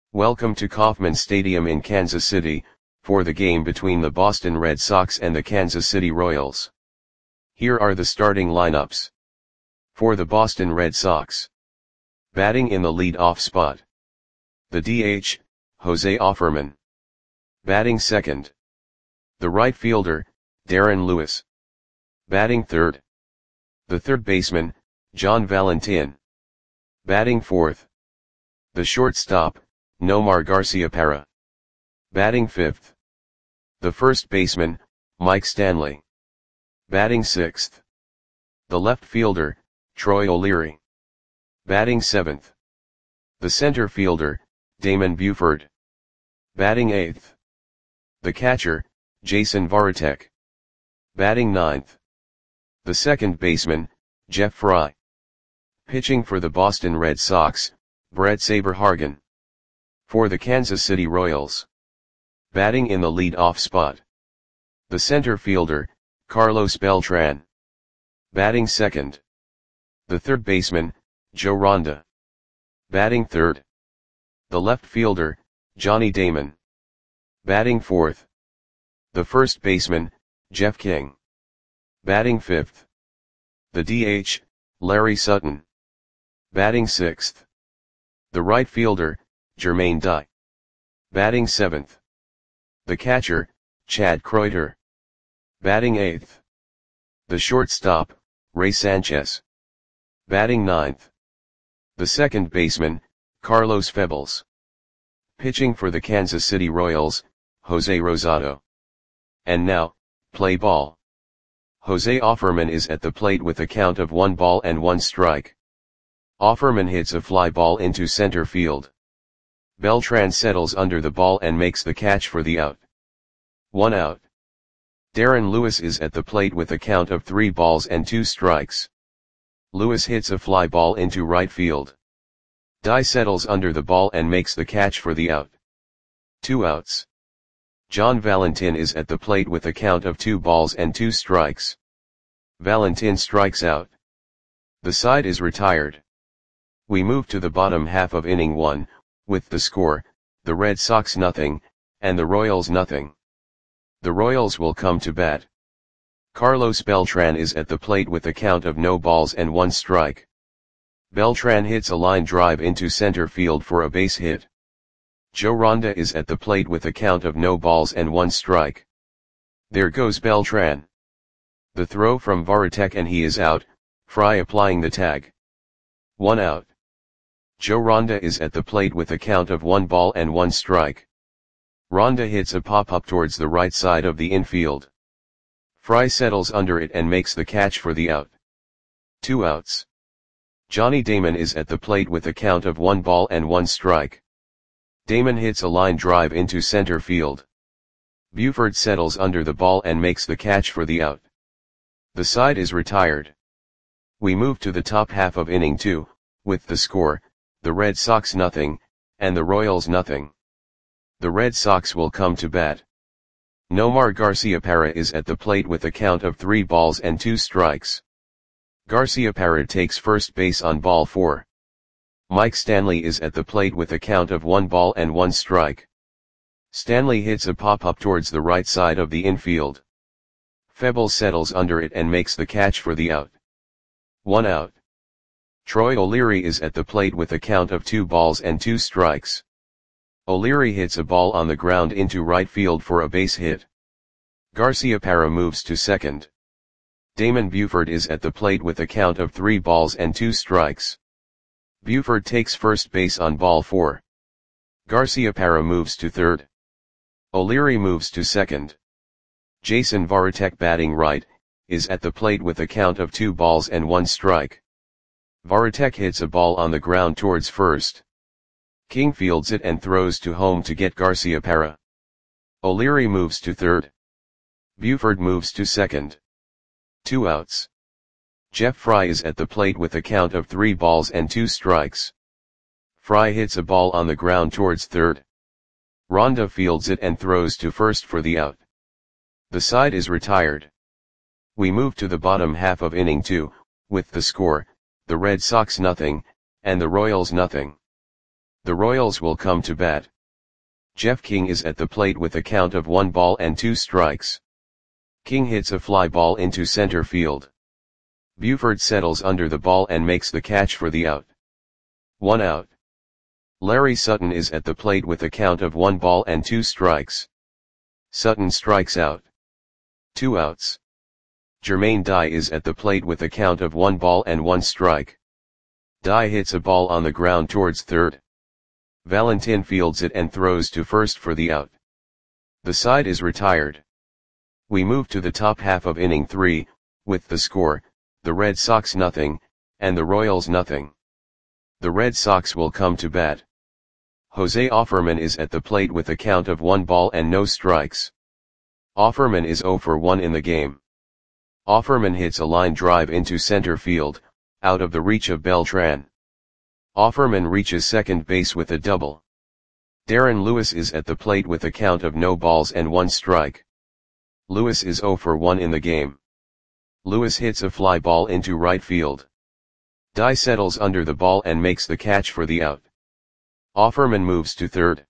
Welcome to Kauffman Stadium in Kansas City, for the game between the Boston Red Sox and the Kansas City Royals. Here are the starting lineups. For the Boston Red Sox. Batting in the lead-off spot. The DH, Jose Offerman. Batting second. The right fielder, Darren Lewis. Batting third. The third baseman, John Valentin. Batting fourth. The shortstop, Nomar Garciaparra. Batting fifth. The first baseman, Mike Stanley. Batting sixth. The left fielder, Troy O'Leary. Batting seventh. The center fielder, Damon Buford. Batting eighth. The catcher, Jason Varitek. Batting ninth. The second baseman, Jeff Fry. Pitching for the Boston Red Sox, Brett Saberhagen. For the Kansas City Royals. Batting in the lead-off spot. The center fielder, Carlos Beltran. Batting second. The third baseman, Joe Ronda. Batting third. The left fielder, Johnny Damon. Batting fourth. The first baseman, Jeff King. Batting fifth. The DH, Larry Sutton. Batting sixth. The right fielder, Jermaine Dye. Batting seventh. The catcher, Chad Kreuter. Batting eighth. The shortstop, Ray Sanchez. Batting ninth. The second baseman, Carlos Febles. Pitching for the Kansas City Royals, Jose Rosado. And now, play ball. Jose Offerman is at the plate with a count of 1 strike. Offerman hits a fly ball into center field. Beltran settles under the ball and makes the catch for the out. 1 out. Darren Lewis is at the plate with a count of 3 strikes. Lewis hits a fly ball into right field. Dye settles under the ball and makes the catch for the out. 2 outs. John Valentin is at the plate with a count of 2 strikes. Valentin strikes out. The side is retired. We move to the bottom half of inning 1, with the score, the Red Sox 0, and the Royals 0. The Royals will come to bat. Carlos Beltran is at the plate with a count of 0-1 strike. Beltran hits a line drive into center field for a base hit. Joe Ronda is at the plate with a count of 0-1 strike. There goes Beltran. The throw from Varitek and he is out, Fry applying the tag. 1 out. Joe Ronda is at the plate with a count of 1 strike. Ronda hits a pop-up towards the right side of the infield. Fry settles under it and makes the catch for the out. 2 outs. Johnny Damon is at the plate with a count of 1 strike. Damon hits a line drive into center field. Buford settles under the ball and makes the catch for the out. The side is retired. We move to the top half of inning 2, with the score, the Red Sox 0, and the Royals 0. The Red Sox will come to bat. Nomar Garciaparra is at the plate with a count of 3 strikes. Garciaparra takes first base on ball 4. Mike Stanley is at the plate with a count of 1 strike. Stanley hits a pop-up towards the right side of the infield. Febles settles under it and makes the catch for the out. 1 out. Troy O'Leary is at the plate with a count of 2 strikes. O'Leary hits a ball on the ground into right field for a base hit. Garciaparra moves to second. Damon Buford is at the plate with a count of 3 strikes. Buford takes first base on ball 4. Garciaparra moves to third. O'Leary moves to second. Jason Varitek, batting right, is at the plate with a count of 2 strike. Varitek hits a ball on the ground towards first. King fields it and throws to home to get Garciaparra. O'Leary moves to third. Buford moves to second. 2 outs. Jeff Fry is at the plate with a count of 3 strikes. Fry hits a ball on the ground towards third. Ronda fields it and throws to first for the out. The side is retired. We move to the bottom half of inning 2, with the score, the Red Sox 0, and the Royals 0. The Royals will come to bat. Jeff King is at the plate with a count of 1 ball and 2 strikes. King hits a fly ball into center field. Buford settles under the ball and makes the catch for the out. 1 out. Larry Sutton is at the plate with a count of 1 ball and 2 strikes. Sutton strikes out. 2 outs. Jermaine Dye is at the plate with a count of 1 ball and 1 strike. Dye hits a ball on the ground towards third. Valentin fields it and throws to first for the out. The side is retired. We move to the top half of inning 3, with the score, the Red Sox nothing, and the Royals nothing. The Red Sox will come to bat. Jose Offerman is at the plate with a count of 1 ball and no strikes. Offerman is 0 for 1 in the game. Offerman hits a line drive into center field, out of the reach of Beltran. Offerman reaches second base with a double. Darren Lewis is at the plate with a count of no balls and 1 strike. Lewis is 0 for 1 in the game. Lewis hits a fly ball into right field. Dye settles under the ball and makes the catch for the out. Offerman moves to third.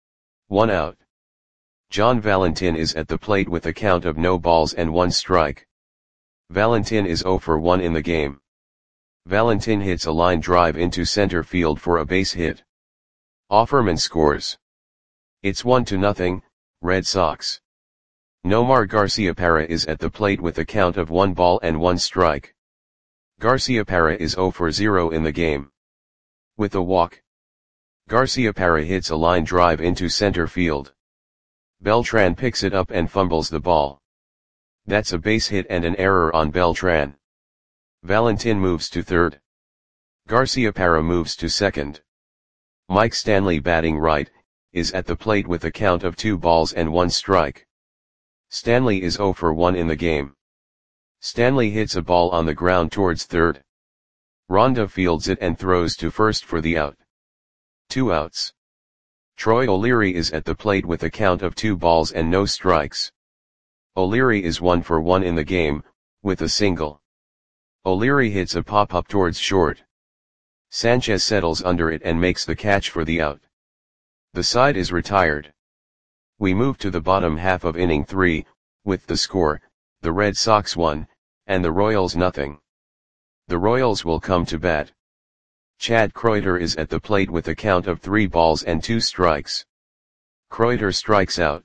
1 out. John Valentin is at the plate with a count of no balls and 1 strike. Valentin is 0 for 1 in the game. Valentin hits a line drive into center field for a base hit. Offerman scores. It's 1-0, Red Sox. Nomar Garciaparra is at the plate with a count of 1 ball and 1 strike. Garciaparra is 0 for 0 in the game. With a walk, Garciaparra hits a line drive into center field. Beltran picks it up and fumbles the ball. That's a base hit and an error on Beltran. Valentin moves to third. Garciaparra moves to second. Mike Stanley, batting right, is at the plate with a count of 2 balls and 1 strike. Stanley is 0 for 1 in the game. Stanley hits a ball on the ground towards third. Ronda fields it and throws to first for the out. 2 outs. Troy O'Leary is at the plate with a count of 2 balls and no strikes. O'Leary is 1 for 1 in the game, with a single. O'Leary hits a pop-up towards short. Sanchez settles under it and makes the catch for the out. The side is retired. We move to the bottom half of inning 3, with the score, the Red Sox 1, and the Royals nothing. The Royals will come to bat. Chad Kreuter is at the plate with a count of 3 balls and 2 strikes. Kreuter strikes out.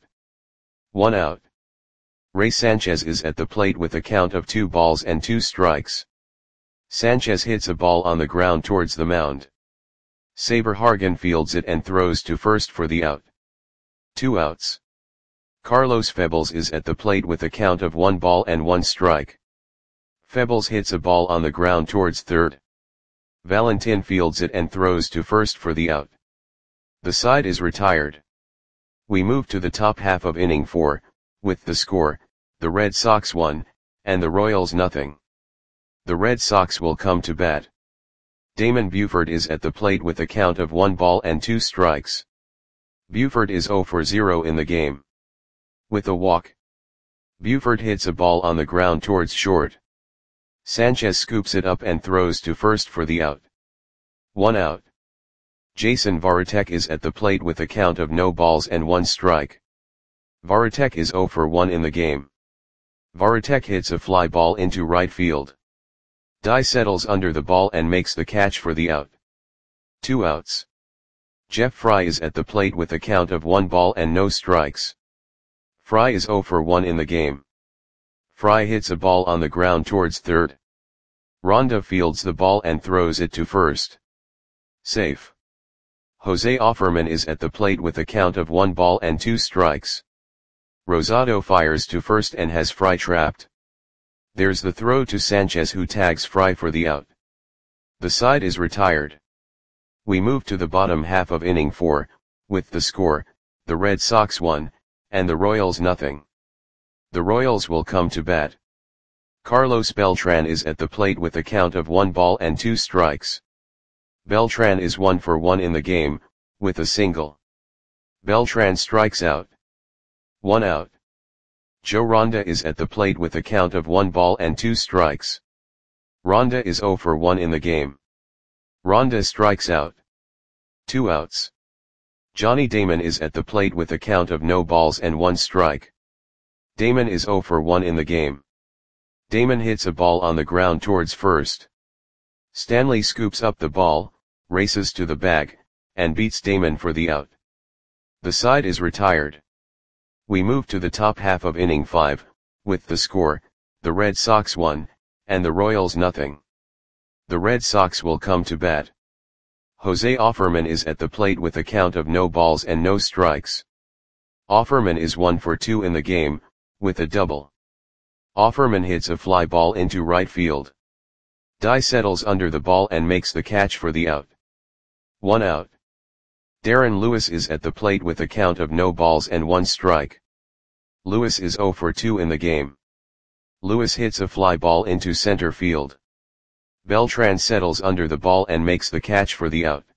1 out. Ray Sanchez is at the plate with a count of 2 balls and 2 strikes. Sanchez hits a ball on the ground towards the mound. Saber Hargan fields it and throws to first for the out. 2 outs. Carlos Febles is at the plate with a count of 1 ball and 1 strike. Febles hits a ball on the ground towards third. Valentin fields it and throws to first for the out. The side is retired. We move to the top half of inning 4, with the score, the Red Sox 1, and the Royals nothing. The Red Sox will come to bat. Damon Buford is at the plate with a count of 1 ball and 2 strikes. Buford is 0 for 0 in the game. With a walk, Buford hits a ball on the ground towards short. Sanchez scoops it up and throws to first for the out. 1 out. Jason Varitek is at the plate with a count of no balls and 1 strike. Varitek is 0 for 1 in the game. Varitek hits a fly ball into right field. Dye settles under the ball and makes the catch for the out. 2 outs. Jeff Fry is at the plate with a count of 1 ball and no strikes. Fry is 0 for 1 in the game. Fry hits a ball on the ground towards third. Ronda fields the ball and throws it to first. Safe. Jose Offerman is at the plate with a count of 1 ball and 2 strikes. Rosado fires to first and has Fry trapped. There's the throw to Sanchez, who tags Fry for the out. The side is retired. We move to the bottom half of inning 4, with the score, the Red Sox 1, and the Royals nothing. The Royals will come to bat. Carlos Beltran is at the plate with a count of 1 ball and 2 strikes. Beltran is 1 for 1 in the game, with a single. Beltran strikes out. 1 out. Joe Ronda is at the plate with a count of 1 ball and 2 strikes. Ronda is 0 for 1 in the game. Ronda strikes out. 2 outs. Johnny Damon is at the plate with a count of no balls and 1 strike. Damon is 0 for 1 in the game. Damon hits a ball on the ground towards first. Stanley scoops up the ball, races to the bag, and beats Damon for the out. The side is retired. We move to the top half of inning 5, with the score, the Red Sox 1, and the Royals nothing. The Red Sox will come to bat. Jose Offerman is at the plate with a count of no balls and no strikes. Offerman is 1 for 2 in the game, with a double. Offerman hits a fly ball into right field. Dye settles under the ball and makes the catch for the out. 1 out. Darren Lewis is at the plate with a count of no balls and 1 strike. Lewis is 0 for 2 in the game. Lewis hits a fly ball into center field. Beltran settles under the ball and makes the catch for the out.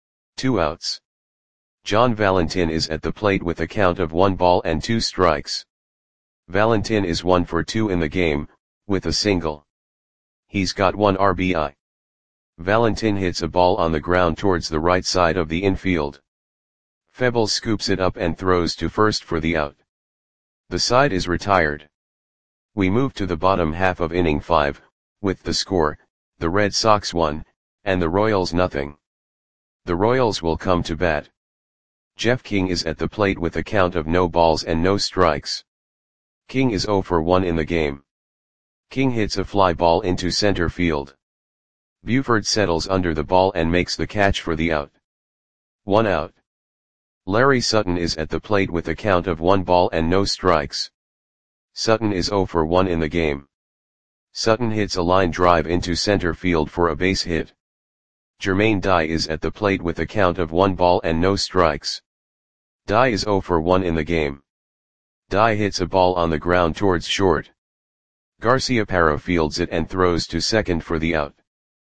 2 outs. John Valentin is at the plate with a count of 1 ball and 2 strikes. Valentin is 1 for 2 in the game, with a single. He's got 1 RBI. Valentin hits a ball on the ground towards the right side of the infield. Febles scoops it up and throws to first for the out. The side is retired. We move to the bottom half of inning 5, with the score, the Red Sox 1, and the Royals nothing. The Royals will come to bat. Jeff King is at the plate with a count of no balls and no strikes. King is 0 for 1 in the game. King hits a fly ball into center field. Buford settles under the ball and makes the catch for the out. 1 out. Larry Sutton is at the plate with a count of 1 ball and no strikes. Sutton is 0 for 1 in the game. Sutton hits a line drive into center field for a base hit. Jermaine Dye is at the plate with a count of 1 ball and no strikes. Dye is 0 for 1 in the game. Dye hits a ball on the ground towards short. Garciaparra fields it and throws to second for the out.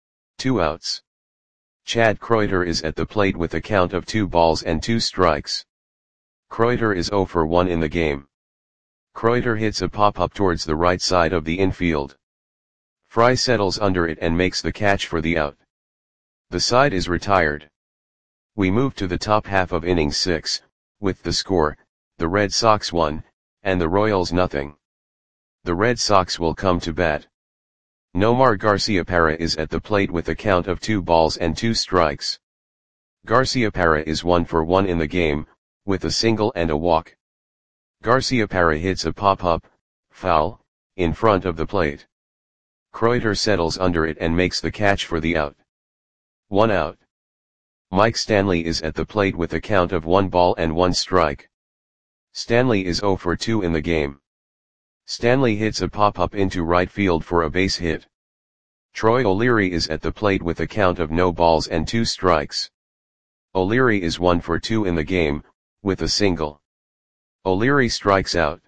2 outs. Chad Kreuter is at the plate with a count of 2 balls and 2 strikes. Kreuter is 0 for 1 in the game. Kreuter hits a pop-up towards the right side of the infield. Fry settles under it and makes the catch for the out. The side is retired. We move to the top half of inning 6, with the score, the Red Sox 1, and the Royals nothing. The Red Sox will come to bat. Nomar Garciaparra is at the plate with a count of 2 balls and 2 strikes. Garciaparra is 1 for 1 in the game, with a single and a walk. Garciaparra hits a pop-up, foul, in front of the plate. Kreuter settles under it and makes the catch for the out. 1 out. Mike Stanley is at the plate with a count of 1 ball and 1 strike. Stanley is 0 for 2 in the game. Stanley hits a pop-up into right field for a base hit. Troy O'Leary is at the plate with a count of no balls and 2 strikes. O'Leary is 1 for 2 in the game, with a single. O'Leary strikes out.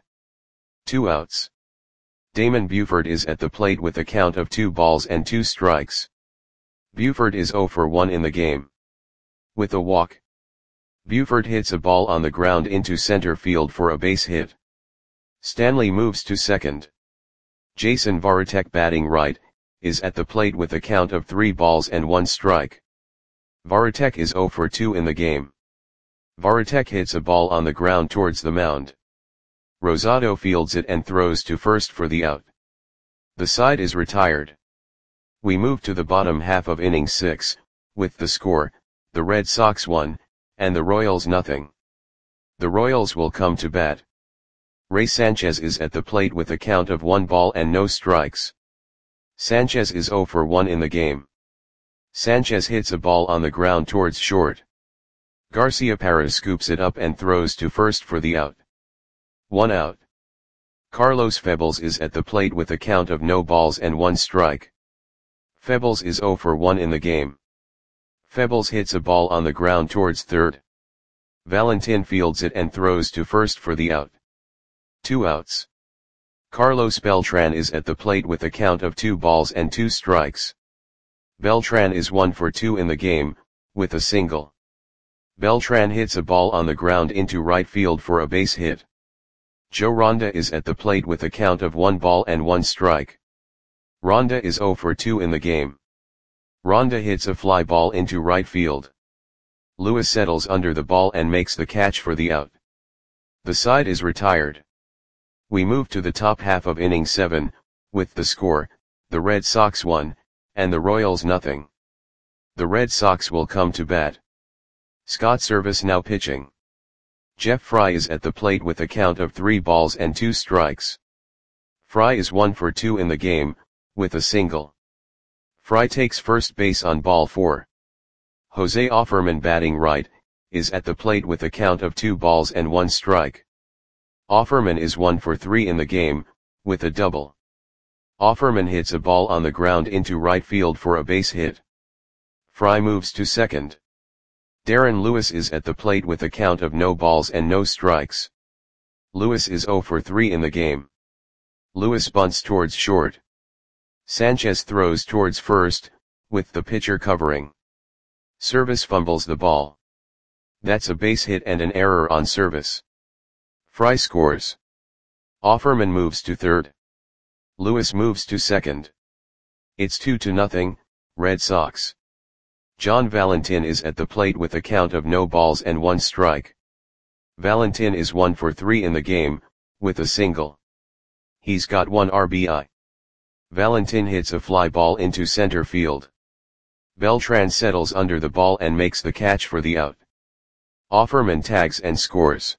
2 outs. Damon Buford is at the plate with a count of 2 balls and 2 strikes. Buford is 0 for 1 in the game. With a walk. Buford hits a ball on the ground into center field for a base hit. Stanley moves to second. Jason Varitek, batting right, is at the plate with a count of 3 balls and 1 strike. Varitek is 0 for 2 in the game. Varitek hits a ball on the ground towards the mound. Rosado fields it and throws to first for the out. The side is retired. We move to the bottom half of inning 6, with the score, the Red Sox 1, and the Royals nothing. The Royals will come to bat. Ray Sanchez is at the plate with a count of 1 ball and no strikes. Sanchez is 0 for 1 in the game. Sanchez hits a ball on the ground towards short. Garciaparra scoops it up and throws to first for the out. 1 out. Carlos Febles is at the plate with a count of no balls and 1 strike. Febles is 0 for 1 in the game. Febles hits a ball on the ground towards third. Valentin fields it and throws to first for the out. 2 outs. Carlos Beltran is at the plate with a count of 2 balls and 2 strikes. Beltran is 1 for 2 in the game, with a single. Beltran hits a ball on the ground into right field for a base hit. Joe Ronda is at the plate with a count of 1 ball and 1 strike. Ronda is 0 for 2 in the game. Ronda hits a fly ball into right field. Lewis settles under the ball and makes the catch for the out. The side is retired. We move to the top half of inning 7, with the score, the Red Sox 1, and the Royals nothing. The Red Sox will come to bat. Scott Service now pitching. Jeff Fry is at the plate with a count of 3 balls and 2 strikes. Fry is 1 for 2 in the game, with a single. Fry takes first base on ball 4. Jose Offerman batting right, is at the plate with a count of 2 balls and 1 strike. Offerman is 1 for 3 in the game, with a double. Offerman hits a ball on the ground into right field for a base hit. Fry moves to second. Darren Lewis is at the plate with a count of no balls and no strikes. Lewis is 0 for 3 in the game. Lewis bunts towards short. Sanchez throws towards first, with the pitcher covering. Service fumbles the ball. That's a base hit and an error on Service. Fry scores. Offerman moves to third. Lewis moves to second. It's 2-0, Red Sox. John Valentin is at the plate with a count of no balls and 1 strike. Valentin is 1 for 3 in the game, with a single. He's got 1 RBI. Valentin hits a fly ball into center field. Beltran settles under the ball and makes the catch for the out. Offerman tags and scores.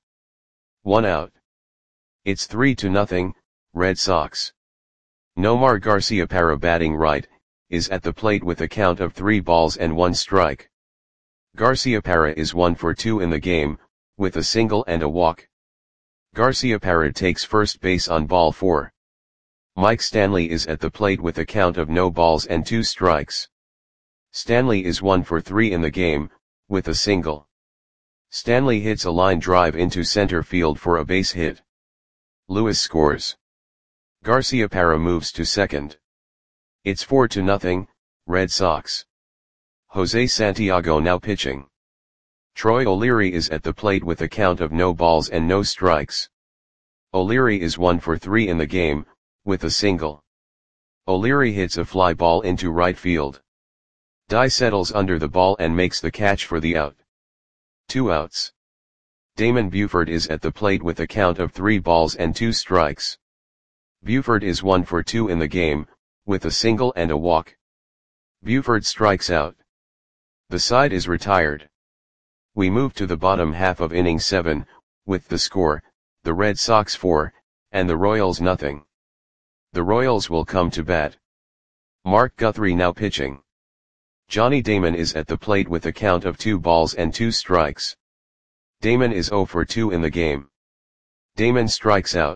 1 out. It's 3-0, Red Sox. Nomar Garciaparra batting right, is at the plate with a count of 3 balls and 1 strike. Garciaparra is 1 for 2 in the game, with a single and a walk. Garciaparra takes first base on ball 4. Mike Stanley is at the plate with a count of no balls and 2 strikes. Stanley is 1 for 3 in the game, with a single. Stanley hits a line drive into center field for a base hit. Lewis scores. Garciaparra moves to second. It's 4-0, Red Sox. Jose Santiago now pitching. Troy O'Leary is at the plate with a count of no balls and no strikes. O'Leary is 1 for 3 in the game, with a single. O'Leary hits a fly ball into right field. Dye settles under the ball and makes the catch for the out. 2 outs. Damon Buford is at the plate with a count of 3 balls and 2 strikes. Buford is 1 for 2 in the game, with a single and a walk. Buford strikes out. The side is retired. We move to the bottom half of inning 7, with the score, the Red Sox 4, and the Royals nothing. The Royals will come to bat. Mark Guthrie now pitching. Johnny Damon is at the plate with a count of 2 balls and 2 strikes. Damon is 0 for 2 in the game. Damon strikes out.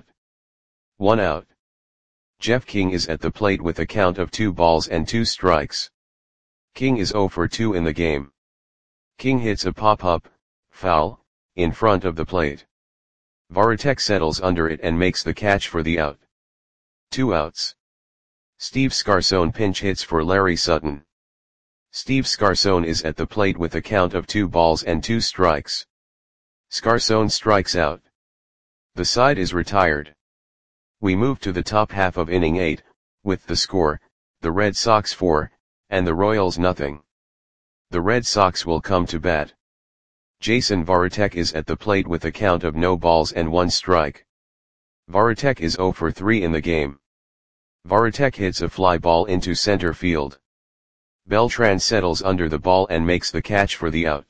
1 out. Jeff King is at the plate with a count of 2 balls and 2 strikes. King is 0 for 2 in the game. King hits a pop-up, foul, in front of the plate. Varitek settles under it and makes the catch for the out. 2 outs. Steve Scarson pinch hits for Larry Sutton. Steve Scarson is at the plate with a count of 2 balls and 2 strikes. Scarson strikes out. The side is retired. We move to the top half of inning 8, with the score, the Red Sox 4, and the Royals nothing. The Red Sox will come to bat. Jason Varitek is at the plate with a count of no balls and 1 strike. Varitek is 0 for 3 in the game. Varitek hits a fly ball into center field. Beltran settles under the ball and makes the catch for the out.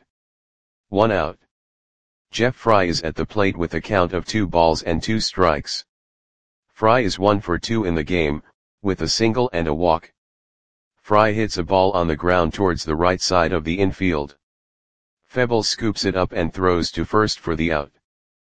1 out. Jeff Fry is at the plate with a count of 2 balls and 2 strikes. Fry is 1 for 2 in the game, with a single and a walk. Fry hits a ball on the ground towards the right side of the infield. Febles scoops it up and throws to first for the out.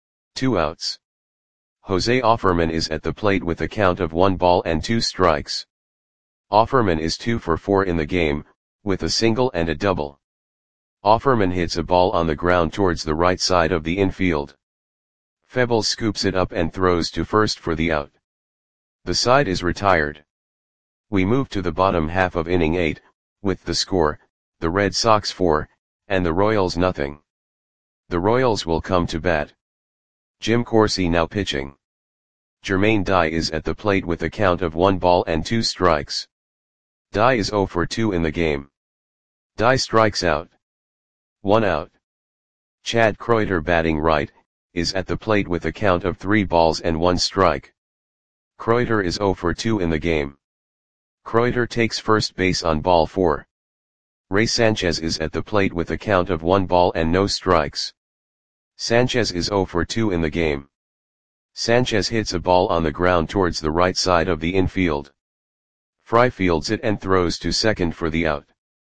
2 outs. Jose Offerman is at the plate with a count of 1 ball and 2 strikes. Offerman is 2 for 4 in the game, with a single and a double. Offerman hits a ball on the ground towards the right side of the infield. Febles scoops it up and throws to first for the out. The side is retired. We move to the bottom half of inning 8, with the score, the Red Sox 4, and the Royals nothing. The Royals will come to bat. Jim Corsi now pitching. Jermaine Dye is at the plate with a count of 1 ball and 2 strikes. Dye is 0 for 2 in the game. Dye strikes out. 1 out. Chad Kreuter batting right, is at the plate with a count of 3 balls and 1 strike. Kreuter is 0 for 2 in the game. Kreuter takes first base on ball 4. Ray Sanchez is at the plate with a count of 1 ball and no strikes. Sanchez is 0 for 2 in the game. Sanchez hits a ball on the ground towards the right side of the infield. Fry fields it and throws to second for the out.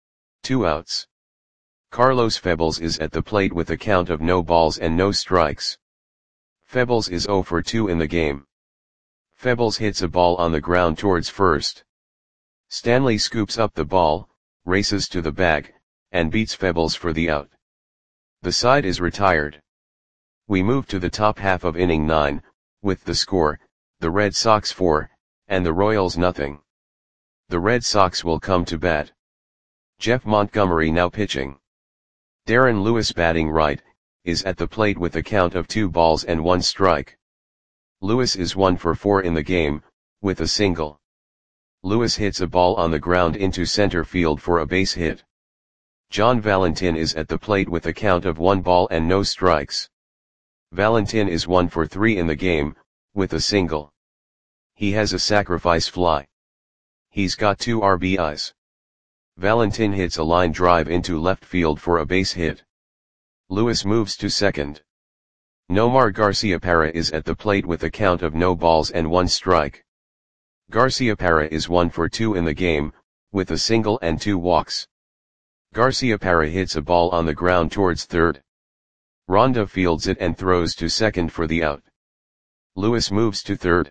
2 outs. Carlos Febles is at the plate with a count of no balls and no strikes. Febles is 0 for 2 in the game. Febles hits a ball on the ground towards first. Stanley scoops up the ball, races to the bag, and beats Febles for the out. The side is retired. We move to the top half of inning 9, with the score, the Red Sox 4, and the Royals nothing. The Red Sox will come to bat. Jeff Montgomery now pitching. Darren Lewis batting right, is at the plate with a count of 2 balls and 1 strike. Lewis is 1 for 4 in the game, with a single. Lewis hits a ball on the ground into center field for a base hit. John Valentin is at the plate with a count of 1 ball and no strikes. Valentin is 1 for 3 in the game, with a single. He has a sacrifice fly. He's got 2 RBIs. Valentin hits a line drive into left field for a base hit. Lewis moves to second. Nomar Garciaparra is at the plate with a count of no balls and 1 strike. Garciaparra is 1 for 2 in the game, with a single and 2 walks. Garciaparra hits a ball on the ground towards third. Ronda fields it and throws to second for the out. Lewis moves to third.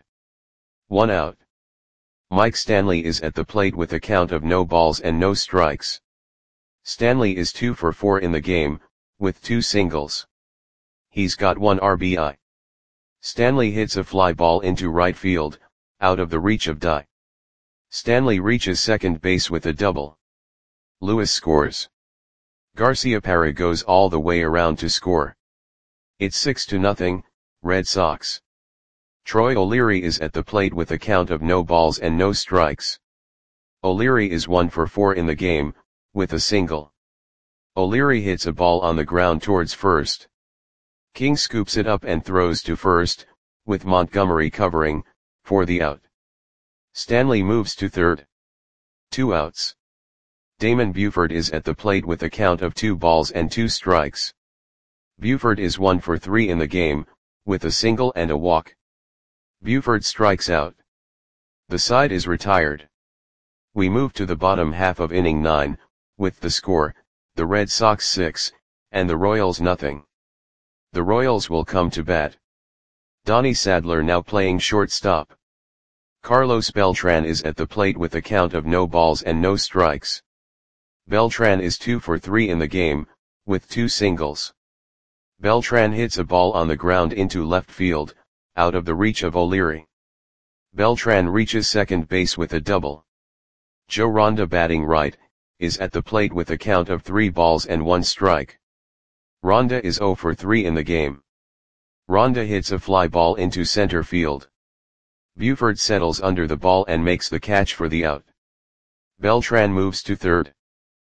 1 out. Mike Stanley is at the plate with a count of no balls and no strikes. Stanley is 2 for 4 in the game, with 2 singles. He's got 1 RBI. Stanley hits a fly ball into right field, out of the reach of Dye. Stanley reaches second base with a double. Lewis scores. Garciaparra goes all the way around to score. It's 6-0, Red Sox. Troy O'Leary is at the plate with a count of no balls and no strikes. O'Leary is 1 for 4 in the game, with a single. O'Leary hits a ball on the ground towards first. King scoops it up and throws to first, with Montgomery covering, for the out. Stanley moves to third. 2 outs. Damon Buford is at the plate with a count of 2 balls and 2 strikes. Buford is 1 for 3 in the game, with a single and a walk. Buford strikes out. The side is retired. We move to the bottom half of inning 9, with the score, the Red Sox 6, and the Royals nothing. The Royals will come to bat. Donnie Sadler now playing shortstop. Carlos Beltran is at the plate with a count of no balls and no strikes. Beltran is 2 for 3 in the game, with 2 singles. Beltran hits a ball on the ground into left field, out of the reach of O'Leary. Beltran reaches second base with a double. Joe Ronda batting right, is at the plate with a count of 3 balls and 1 strike. Ronda is 0 for 3 in the game. Ronda hits a fly ball into center field. Buford settles under the ball and makes the catch for the out. Beltran moves to third.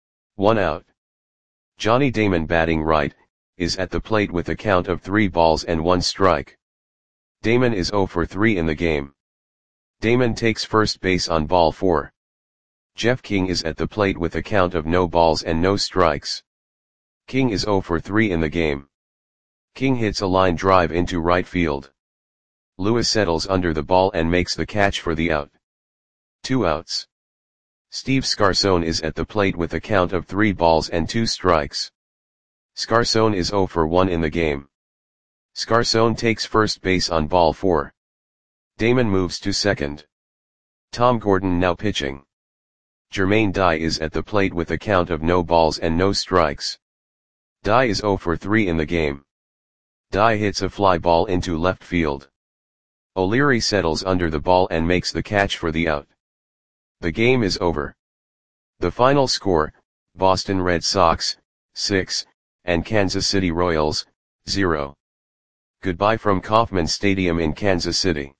1 out. Johnny Damon batting right, is at the plate with a count of 3 balls and 1 strike. Damon is 0 for 3 in the game. Damon takes first base on ball 4. Jeff King is at the plate with a count of no balls and no strikes. King is 0 for 3 in the game. King hits a line drive into right field. Lewis settles under the ball and makes the catch for the out. 2 outs. Steve Scarson is at the plate with a count of 3 balls and 2 strikes. Scarson is 0 for 1 in the game. Scarson takes first base on ball 4. Damon moves to second. Tom Gordon now pitching. Jermaine Dye is at the plate with a count of no balls and no strikes. Dye is 0 for 3 in the game. Dye hits a fly ball into left field. O'Leary settles under the ball and makes the catch for the out. The game is over. The final score, Boston Red Sox, 6, and Kansas City Royals, 0. Goodbye from Kauffman Stadium in Kansas City.